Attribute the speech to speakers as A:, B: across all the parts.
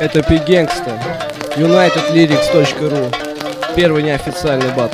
A: Это P-Gangsta, UnitedLyrics.ru. Первый неофициальный батл.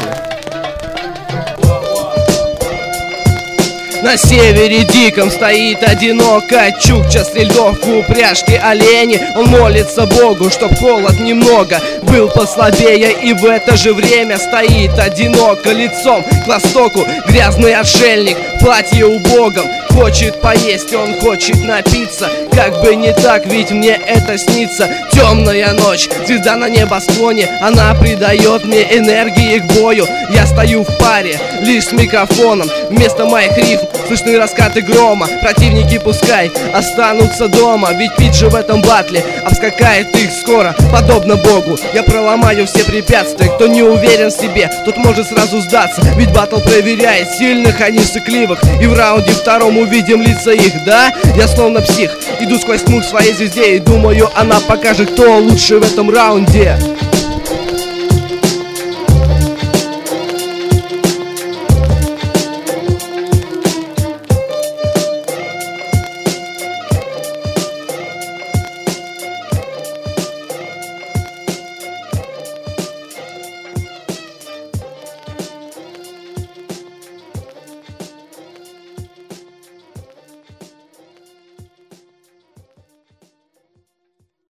B: На севере диком стоит одиноко Чукча, стрельцов в упряжке олени. Он молится Богу, чтоб холод немного был послабее. И в это же время стоит одиноко лицом к востоку грязный отшельник в платье убогом. Хочет поесть, он хочет напиться. Как бы не так, ведь мне это снится. Темная ночь, звезда на небосклоне. Она придает мне энергии к бою. Я стою в паре, лишь с микрофоном. Вместо моих рифм слышны раскаты грома. Противники пускай останутся дома, ведь пить же в этом батле обскакает их скоро. Подобно Богу, я проломаю все препятствия. Кто не уверен в себе, тот может сразу сдаться. Ведь батл проверяет сильных, а не сыкливых. И в раунде втором увидим лица их, да? Я словно псих, иду сквозь тьму к своей звезде и думаю, она покажет, кто лучше в этом раунде.